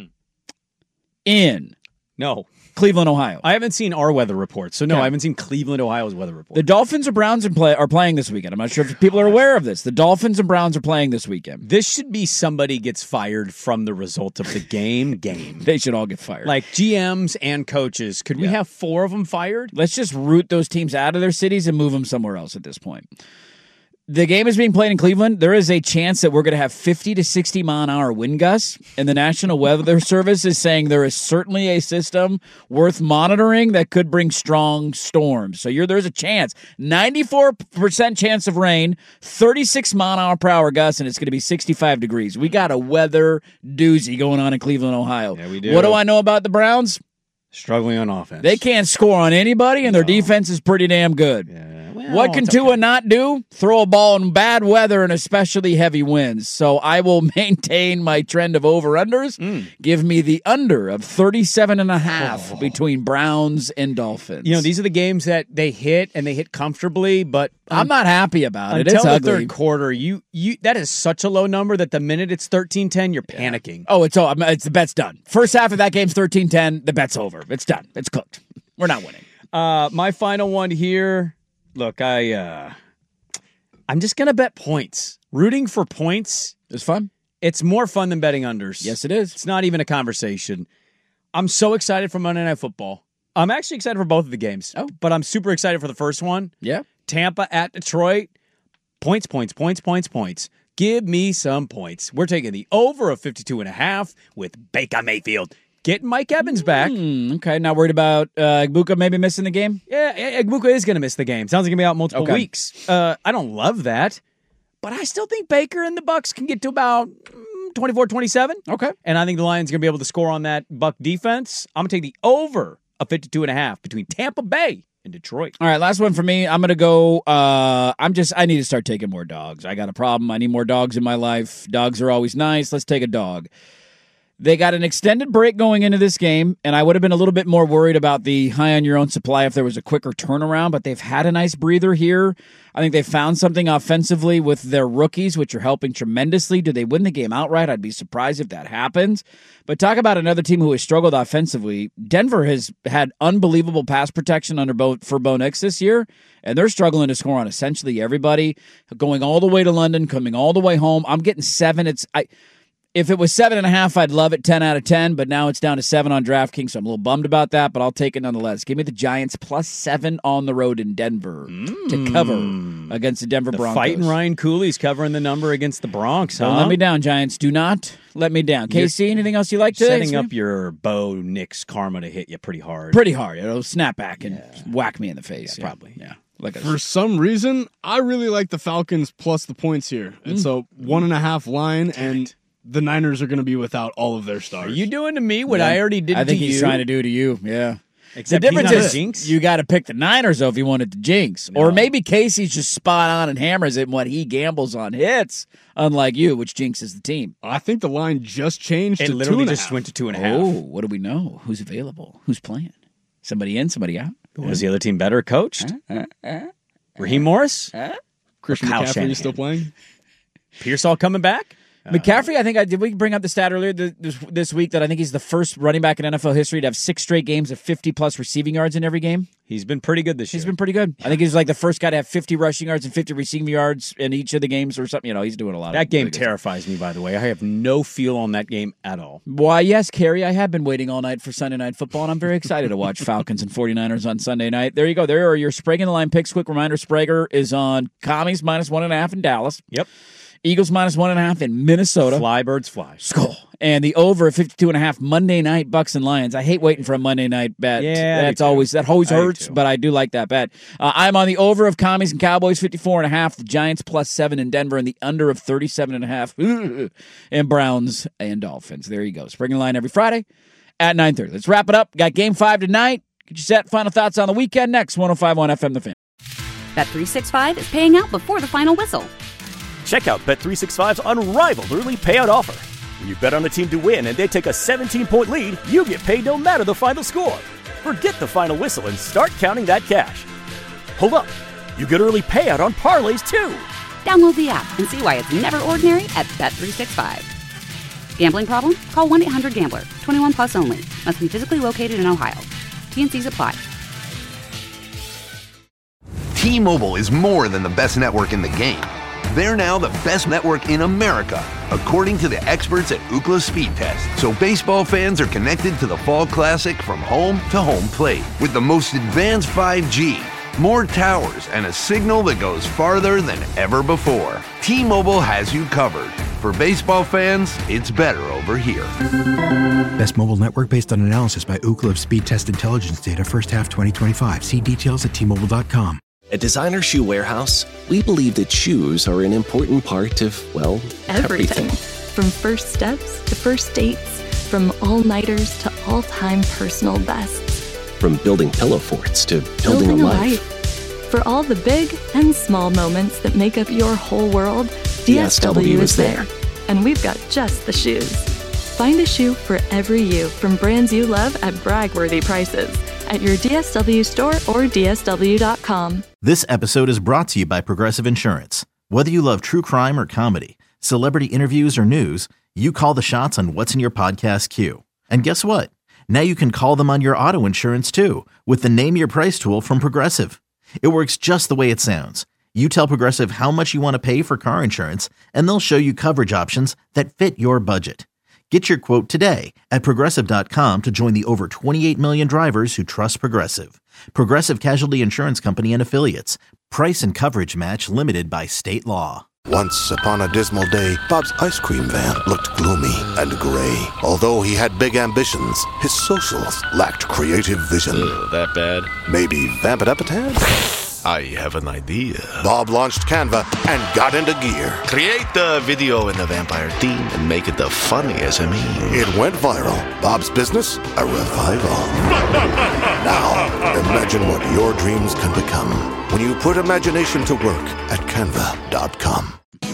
S6: in Cleveland, Ohio?
S7: I haven't seen our weather report, so no,
S6: Okay.
S7: I haven't seen Cleveland, Ohio's weather report.
S6: The Dolphins or Browns are playing this weekend. I'm not sure if people are aware of this. The Dolphins and Browns are playing this weekend.
S7: This should be somebody gets fired from the result of the game.
S6: They should all get fired.
S7: Like GMs and coaches. Could we have 4 of them fired?
S6: Let's just root those teams out of their cities and move them somewhere else at this point. The game is being played in Cleveland. There is a chance that we're going to have 50 to 60 mile-an-hour wind gusts, and the National Weather Service is saying there is certainly a system worth monitoring that could bring strong storms. So there's a chance. 94% chance of rain, 36 mile-an-hour gusts, and it's going to be 65 degrees. We got a weather doozy going on in Cleveland, Ohio.
S7: Yeah, we do.
S6: What do I know about the Browns?
S7: Struggling on offense.
S6: They can't score on anybody, and their defense is pretty damn good.
S7: Yeah.
S6: What can Tua not do? Throw a ball in bad weather and especially heavy winds. So I will maintain my trend of over-unders. Give me the under of 37.5 between Browns and Dolphins.
S7: You know, these are the games that they hit, and they hit comfortably, but
S6: I'm not happy about it.
S7: Until
S6: It's
S7: the
S6: ugly.
S7: third quarter, you that is such a low number that the minute it's 13-10, you're panicking.
S6: Oh, it's the bet's done. First half of that game's 13-10. The bet's over. It's done. It's cooked. We're not winning.
S7: My final one here. Look, I'm just going to bet points. Rooting for points
S6: is fun.
S7: It's more fun than betting unders.
S6: Yes, it is.
S7: It's not even a conversation. I'm so excited for Monday Night Football. I'm actually excited for both of the games. But I'm super excited for the first one.
S6: Yeah.
S7: Tampa at Detroit. Points. Give me some points. We're taking the over of 52.5 with Baker Mayfield. Getting Mike Evans back.
S6: Okay, not worried about Igbuka maybe missing the game?
S7: Yeah, Igbuka is going to miss the game. Sounds like he'll be out multiple weeks. I don't love that, but I still think Baker and the Bucs can get to about 24-27.
S6: Okay.
S7: And I think the Lions are going to be able to score on that Buck defense. I'm going to take the over of 52.5 between Tampa Bay and Detroit.
S6: All right, last one for me. I'm going to go, I need to start taking more dogs. I got a problem. I need more dogs in my life. Dogs are always nice. Let's take a dog. They got an extended break going into this game, and I would have been a little bit more worried about the high-on-your-own supply if there was a quicker turnaround, but they've had a nice breather here. I think they found something offensively with their rookies, which are helping tremendously. Do they win the game outright? I'd be surprised if that happens. But talk about another team who has struggled offensively. Denver has had unbelievable pass protection for Bo Nix this year, and they're struggling to score on essentially everybody, going all the way to London, coming all the way home. I'm getting 7. If it was 7.5, I'd love it 10 out of 10, but now it's down to 7 on DraftKings, so I'm a little bummed about that, but I'll take it nonetheless. Give me the Giants +7 on the road in Denver to cover against the Denver Broncos.
S7: Fighting Ryan Cooley's covering the number against the Bronx,
S6: Don't let me down, Giants. Do not let me down. KC, anything else you like to
S7: setting up your Bo Nix karma to hit you pretty hard.
S6: Pretty hard. It'll snap back and whack me in the face.
S7: Yeah, probably.
S6: Yeah.
S8: For some reason, I really like the Falcons plus the points here. It's a 1.5 line, and the Niners are going to be without all of their stars.
S7: Are you doing to me what I already did to you?
S6: I think he's trying to do to you, yeah.
S7: Except
S6: the difference
S7: he's not
S6: is
S7: a jinx.
S6: you got to pick the Niners, though, if you wanted to jinx.
S7: No.
S6: Or maybe Casey's just spot on and hammers it when he gambles on hits, unlike you, which jinxes the team.
S8: I think the line just changed
S7: It
S8: to
S7: literally
S8: 2.5.
S7: just went to 2.5.
S6: Oh, what do we know? Who's available? Who's playing? Somebody in, somebody out?
S7: Was the other team better coached? Raheem Morris?
S8: Christian
S7: Kyle
S8: McCaffrey
S7: Shanahan.
S8: is still playing?
S7: Pearsall coming back?
S6: McCaffrey, I think did we bring up the stat earlier this week that I think he's the first running back in NFL history to have 6 straight games of 50-plus receiving yards in every game?
S7: He's been pretty good this year.
S6: He's been pretty good. I think he's like the first guy to have 50 rushing yards and 50 receiving yards in each of the games or something. He's doing a lot of
S7: that game terrifies me, by the way. I have no feel on that game at all.
S6: Why, yes, Carrie, I have been waiting all night for Sunday Night Football, and I'm very excited to watch Falcons and 49ers on Sunday night. There you go. There are your Sprague and the Line picks. Quick reminder, Sprager is on Commies -1.5 in Dallas.
S7: Yep.
S6: Eagles -1.5 in Minnesota.
S7: Fly, birds, fly.
S6: Skull. And the over at 52.5 Monday night Bucks and Lions. I hate waiting for a Monday night bet.
S7: Yeah,
S6: that always hurts, but I do like that bet. I'm on the over of Commies and Cowboys 54.5. The Giants +7 in Denver, and the under of 37.5 and Browns and Dolphins. There you go. Spring and Line every Friday at 9:30. Let's wrap it up. Got Game 5 tonight. Get you set. Final thoughts on the weekend next. 105.1 FM The Fan.
S1: Bet365 is paying out before the final whistle.
S2: Check out Bet365's unrivaled early payout offer. When you bet on a team to win and they take a 17-point lead, you get paid no matter the final score. Forget the final whistle and start counting that cash. Hold up. You get early payout on parlays, too.
S1: Download the app and see why it's never ordinary at Bet365. Gambling problem? Call 1-800-GAMBLER. 21 plus only. Must be physically located in Ohio. T&Cs apply.
S3: T-Mobile is more than the best network in the game. They're now the best network in America, according to the experts at Ookla Speed Test. So baseball fans are connected to the Fall Classic from home to home plate with the most advanced 5G, more towers, and a signal that goes farther than ever before. T-Mobile has you covered. For baseball fans, it's better over here.
S4: Best mobile network based on analysis by Ookla of Speed Test Intelligence data first half 2025. See details at T-Mobile.com.
S9: At Designer Shoe Warehouse, we believe that shoes are an important part of, well, everything.
S10: From first steps to first dates, from all-nighters to all-time personal bests.
S9: From building pillow forts to building a life.
S10: For all the big and small moments that make up your whole world, DSW is there. And we've got just the shoes. Find a shoe for every you from brands you love at brag-worthy prices at your DSW store or DSW.com.
S5: This episode is brought to you by Progressive Insurance. Whether you love true crime or comedy, celebrity interviews or news, you call the shots on what's in your podcast queue. And guess what? Now you can call them on your auto insurance too with the Name Your Price tool from Progressive. It works just the way it sounds. You tell Progressive how much you want to pay for car insurance, and they'll show you coverage options that fit your budget. Get your quote today at Progressive.com to join the over 28 million drivers who trust Progressive. Progressive Casualty Insurance Company and Affiliates. Price and coverage match limited by state law.
S11: Once upon a dismal day, Bob's ice cream van looked gloomy and gray. Although he had big ambitions, his socials lacked creative vision.
S12: That bad?
S11: Maybe vamp it up a tad?
S12: I have an idea.
S11: Bob launched Canva and got into gear.
S12: Create the video in the vampire theme and make it the funniest meme.
S11: It went viral. Bob's business, a revival. Now, imagine what your dreams can become when you put imagination to work at Canva.com.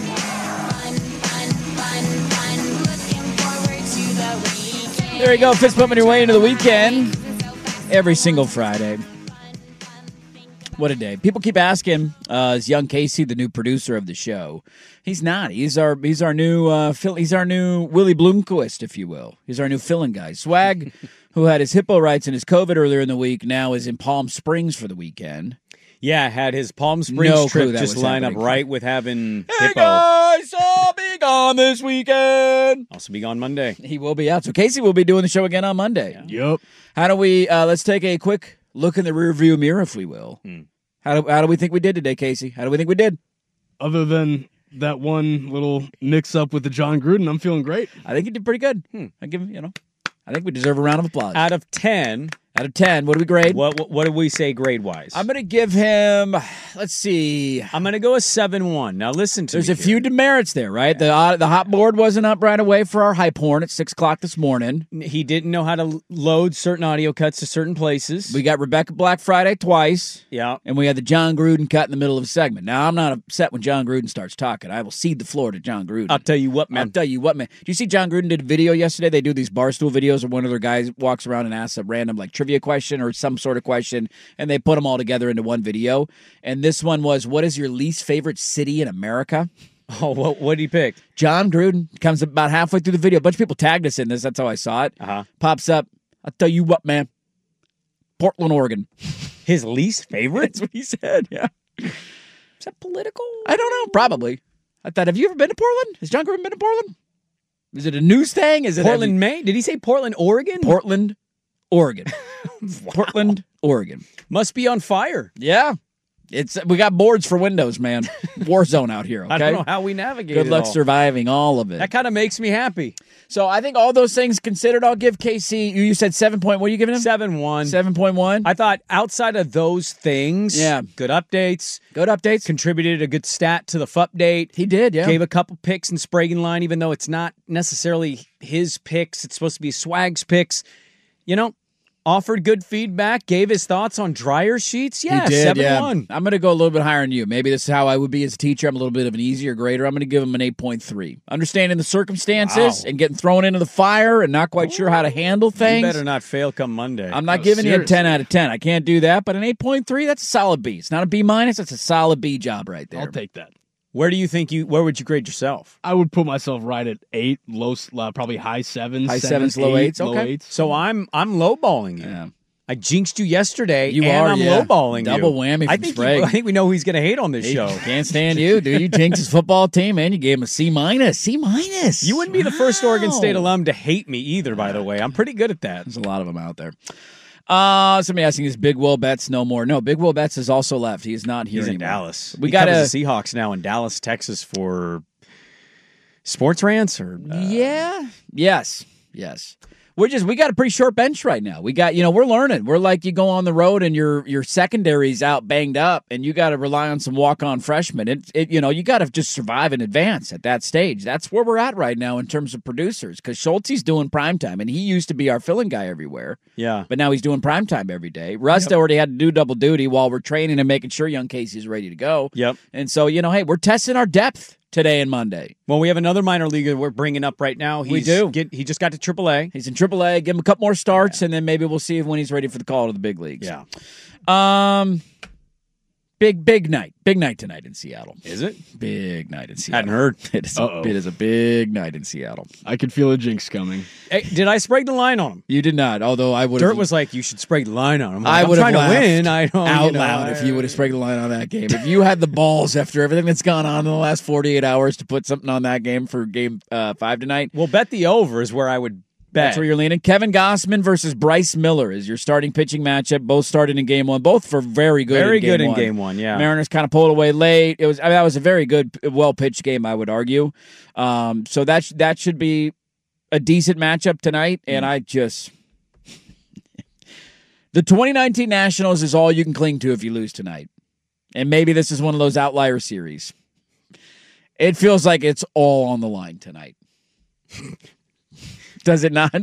S6: There you go. Fist pumping your way into the weekend every single Friday. What a day. People keep asking, is young Casey the new producer of the show? He's not. He's our new Willie Bloomquist, if you will. He's our new fill-in guy. Swag, who had his hippo rights and his COVID earlier in the week, now is in Palm Springs for the weekend.
S7: Yeah, had his Palm Springs trip just line up right with having
S6: Hey
S7: hippo.
S6: guys, I'll be gone this weekend.
S7: Also be gone Monday.
S6: He will be out. So Casey will be doing the show again on Monday.
S8: Yeah. Yep.
S6: How do we, let's take a quick look in the rearview mirror, if we will. How do we think we did today, Casey? How do we think we did?
S8: Other than that one little mix-up with the John Gruden, I'm feeling great.
S6: I think you did pretty good. I give him, I think we deserve a round of applause.
S7: Out of 10,
S6: Out of 10, what do we grade?
S7: What did we say grade-wise?
S6: I'm going to give him, let's see.
S7: I'm going to go a 7-1. Now listen to me.
S6: There's a few demerits there, right? The hot board wasn't up right away for our hype horn at 6 o'clock this morning.
S7: He didn't know how to load certain audio cuts to certain places.
S6: We got Rebecca Black Friday twice.
S7: Yeah.
S6: And we had the John Gruden cut in the middle of a segment. Now, I'm not upset when John Gruden starts talking. I will cede the floor to John Gruden.
S7: I'll tell you what, man.
S6: Do you see John Gruden did a video yesterday? They do these Barstool videos where one of their guys walks around and asks a random trivia question or some sort of question, and they put them all together into one video. And this one was, what is your least favorite city in America?
S7: Oh, what did he pick?
S6: John Gruden comes about halfway through the video. A bunch of people tagged us in this. That's how I saw it. Pops up. I'll tell you what, man. Portland, Oregon.
S7: His least favorite?
S6: That's what he said, yeah.
S7: Is that political?
S6: I don't know. Probably. I thought, have you ever been to Portland? Has John Gruden been to Portland? Is it a news thing? Is it
S7: Portland, Maine? Did he say Portland, Oregon?
S6: Portland, Oregon. Portland, Oregon.
S7: Must be on fire.
S6: Yeah. We got boards for windows, man. War zone out here, okay?
S7: I don't know how we navigate
S6: Good
S7: it
S6: luck
S7: all.
S6: surviving all of it.
S7: That kind of makes me happy.
S6: So I think all those things considered, I'll give KC, you said 7 point, what are you giving him?
S7: 7-1.
S6: 7.1?
S7: I thought outside of those things, good updates.
S6: Good updates.
S7: Contributed a good stat to the FUP-date.
S6: He did, yeah.
S7: Gave a couple picks in Sprague line, even though it's not necessarily his picks. It's supposed to be Swag's picks. You know, offered good feedback, gave his thoughts on dryer sheets. Yeah,
S6: he did,
S7: 7-1.
S6: I'm going to go a little bit higher than you. Maybe this is how I would be as a teacher. I'm a little bit of an easier grader. I'm going to give him an 8.3. Understanding the circumstances and getting thrown into the fire and not quite sure how to handle things.
S7: You better not fail come Monday.
S6: I'm not giving you a 10 out of 10. I can't do that, but an 8.3, that's a solid B. It's not a B minus. It's a solid B job right there.
S8: I'll take that.
S7: Where do you think where would you grade yourself?
S8: I would put myself right at 8, probably high 7s.
S6: High 7s, low 8s. Okay.
S8: 8s.
S7: So I'm lowballing you.
S6: Yeah.
S7: I jinxed you yesterday,
S6: You
S7: and
S6: are,
S7: I'm
S6: yeah.
S7: lowballing
S6: Double
S7: you.
S6: whammy
S7: I
S6: from
S7: think
S6: Sprague.
S7: I think we know who he's going to hate on this show.
S6: Can't stand you, dude. You jinxed his football team, and you gave him a C minus. C minus.
S7: You wouldn't be the first Oregon State alum to hate me either, by the way. I'm pretty good at that.
S6: There's a lot of them out there. Somebody asking, is Big Will Betts no more? No, Big Will Betts has also left. He is not here
S7: He's in
S6: anymore.
S7: Dallas.
S6: We
S7: He
S6: got
S7: covers the Seahawks now in Dallas, Texas for sports rants or
S6: Yes. We got a pretty short bench right now. We got, we're learning. We're like, you go on the road and your secondary's out banged up, and you got to rely on some walk-on freshmen. You got to just survive in advance at that stage. That's where we're at right now in terms of producers, because Schulte's doing primetime, and he used to be our filling guy everywhere.
S7: Yeah.
S6: But now he's doing primetime every day. Rust already had to do double duty while we're training and making sure young Casey's ready to go.
S7: Yep.
S6: And so, hey, we're testing our depth today and Monday.
S7: Well, we have another minor leaguer we're bringing up right now.
S6: We do.
S7: He just got to AAA.
S6: He's in AAA. Give him a couple more starts, and then maybe we'll see when he's ready for the call to the big leagues.
S7: Yeah.
S6: Big night. Big night tonight in Seattle.
S7: Is it?
S6: Big night in Seattle.
S7: Hadn't heard.
S6: It is a big night in Seattle.
S8: I could feel a jinx coming.
S7: Hey, did I Sprague the line on him?
S6: You did not, although I would.
S7: Dirt was like, you should Sprague the line on him.
S6: I
S7: I'm
S6: would have
S7: trying to
S6: laughed
S7: win. I don't
S6: out loud if you would have Sprague the line on that game. If you had the balls after everything that's gone on in the last 48 hours to put something on that game for game 5 tonight.
S7: Well, bet the over is where I would bet.
S6: That's where you're leaning. Kevin Gossman versus Bryce Miller is your starting pitching matchup. Both started in game 1. Both for very good.
S7: Very good in
S6: one.
S7: game 1. Yeah.
S6: Mariners kind of pulled away late. That was a very good, well pitched game, I would argue. So that should be a decent matchup tonight. And I just the 2019 Nationals is all you can cling to if you lose tonight. And maybe this is one of those outlier series. It feels like it's all on the line tonight. Does it not?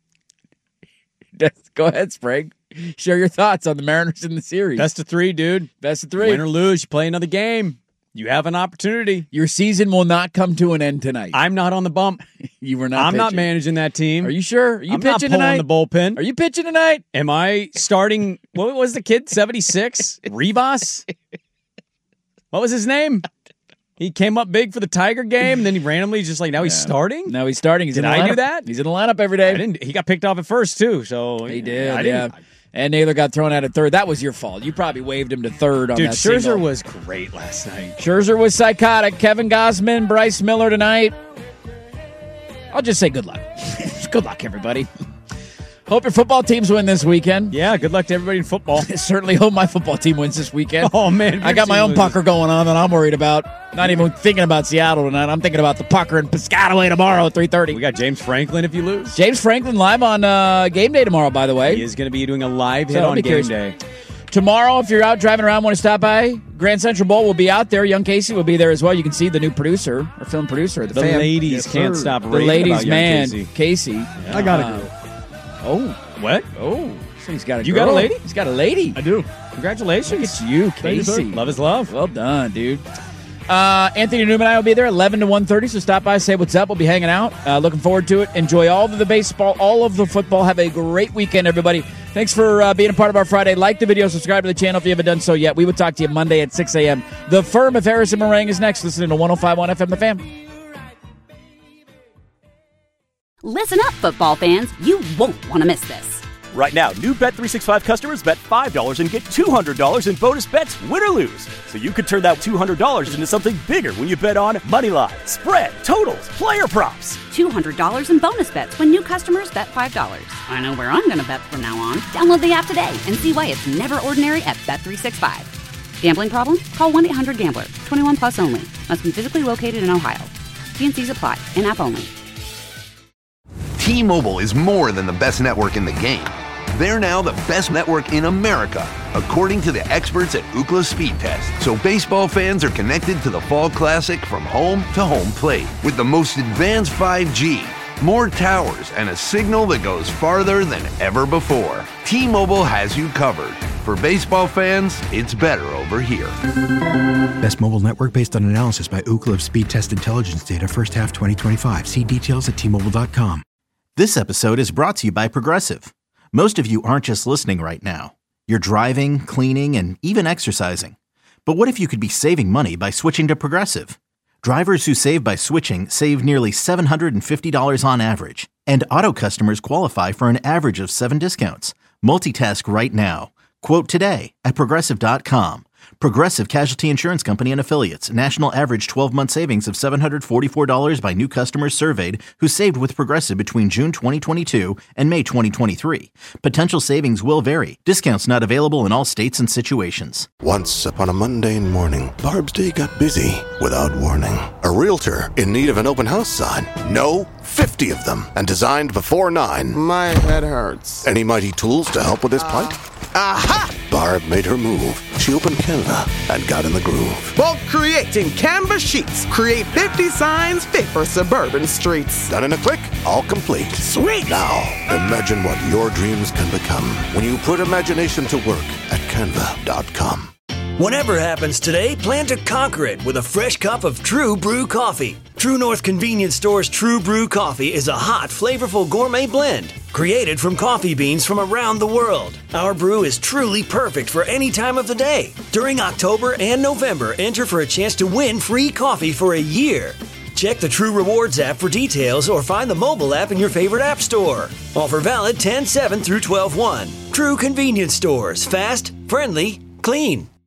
S6: Go ahead, Sprague. Share your thoughts on the Mariners in the series.
S7: Best of 3, dude.
S6: Best of 3.
S7: Win or lose, you play another game. You have an opportunity.
S6: Your season will not come to an end tonight.
S7: I'm not on the bump.
S6: You were not.
S7: I'm not managing that team.
S6: Are you sure? Are you
S7: I'm
S6: pitching
S7: not
S6: tonight?
S7: pulling the bullpen.
S6: Are you pitching tonight?
S7: Am I starting? What was the kid? 76? Rivas? What was his name? He came up big for the Tiger game, and then he randomly just now he's starting?
S6: No, he's starting. He's
S7: Did
S6: in the
S7: I
S6: lineup.
S7: do that?
S6: He's in the lineup every day.
S7: I didn't. He got picked off at first, too. So
S6: He did,
S7: I
S6: yeah.
S7: didn't.
S6: And Naylor got thrown out at third. That was your fault. You probably waved him to third on
S7: Dude,
S6: that
S7: Scherzer
S6: single.
S7: was great last night.
S6: Scherzer was psychotic. Kevin Gossman, Bryce Miller tonight. I'll just say good luck. Good luck, everybody. Hope your football teams win this weekend.
S7: Yeah, good luck to everybody in football.
S6: Certainly hope my football team wins this weekend.
S7: Oh, man.
S6: I got my own pucker going on that I'm worried about. Not even thinking about Seattle tonight. I'm thinking about the pucker in Piscataway tomorrow at 3:30.
S7: We got James Franklin if you lose.
S6: James Franklin live on game day tomorrow, by the way.
S7: He is going to be doing a live hit
S6: So
S7: on
S6: be
S7: game
S6: curious.
S7: day.
S6: Tomorrow, if you're out driving around, want to stop by, Grand Central Bowl will be out there. Young Casey will be there as well. You can see the new producer, or film producer,
S7: The ladies can't stop
S6: The
S7: raving
S6: ladies'
S7: about young
S6: man, Casey.
S8: I got a girl.
S6: Oh,
S7: What?
S6: oh, so he's got a
S7: You
S6: girl.
S7: got a lady?
S6: He's got a lady.
S8: I do.
S7: Congratulations.
S6: Look at you,
S8: Thank you, sir.
S6: Casey.
S7: Love is love.
S6: Well done, dude. Anthony Newman and I will be there 11 to 1:30, so stop by, say what's up. We'll be hanging out. Looking forward to it. Enjoy all of the baseball, all of the football. Have a great weekend, everybody. Thanks for being a part of our Friday. Like the video, subscribe to the channel if you haven't done so yet. We will talk to you Monday at 6 a.m. The Firm of Harrison Meringue is next. Listening to 105.1 FM The Fan.
S1: Listen up, football fans. You won't want to miss this.
S2: Right now, new Bet365 customers bet $5 and get $200 in bonus bets, win or lose. So you could turn that $200 into something bigger when you bet on moneyline, spread, totals, player props.
S1: $200 in bonus bets when new customers bet $5. I know where I'm going to bet from now on. Download the app today and see why it's never ordinary at Bet365. Gambling problem? Call 1-800-GAMBLER. 21 plus only. Must be physically located in Ohio. T&Cs apply. In-app only.
S3: T-Mobile is more than the best network in the game. They're now the best network in America, according to the experts at Ookla Speed Test. So baseball fans are connected to the Fall Classic from home to home plate with the most advanced 5G, more towers, and a signal that goes farther than ever before. T-Mobile has you covered. For baseball fans, it's better over here.
S4: Best mobile network based on analysis by Ookla of Speed Test Intelligence data first half 2025. See details at T-Mobile.com.
S5: This episode is brought to you by Progressive. Most of you aren't just listening right now. You're driving, cleaning, and even exercising. But what if you could be saving money by switching to Progressive? Drivers who save by switching save nearly $750 on average. And auto customers qualify for an average of 7 discounts. Multitask right now. Quote today at Progressive.com. Progressive Casualty Insurance Company and Affiliates. National average 12-month savings of $744 by new customers surveyed who saved with Progressive between June 2022 and May 2023. Potential savings will vary. Discounts not available in all states and situations.
S11: Once upon a mundane morning, Barb's day got busy without warning. A realtor in need of an open house sign. No, 50 of them, and designed before 9.
S13: My head hurts.
S11: Any mighty tools to help with this plight?
S13: Aha!
S11: Barb made her move. She opened Canva and got in the groove.
S13: Bulk creating Canva sheets. Create 50 signs fit for suburban streets.
S11: Done in a click, all complete.
S13: Sweet!
S11: Now, imagine what your dreams can become when you put imagination to work at Canva.com.
S14: Whatever happens today, plan to conquer it with a fresh cup of True Brew coffee. True North Convenience Store's True Brew coffee is a hot, flavorful gourmet blend created from coffee beans from around the world. Our brew is truly perfect for any time of the day. During October and November, enter for a chance to win free coffee for a year. Check the True Rewards app for details or find the mobile app in your favorite app store. Offer valid 10/7 through 12/1. True Convenience Stores. Fast, friendly, clean.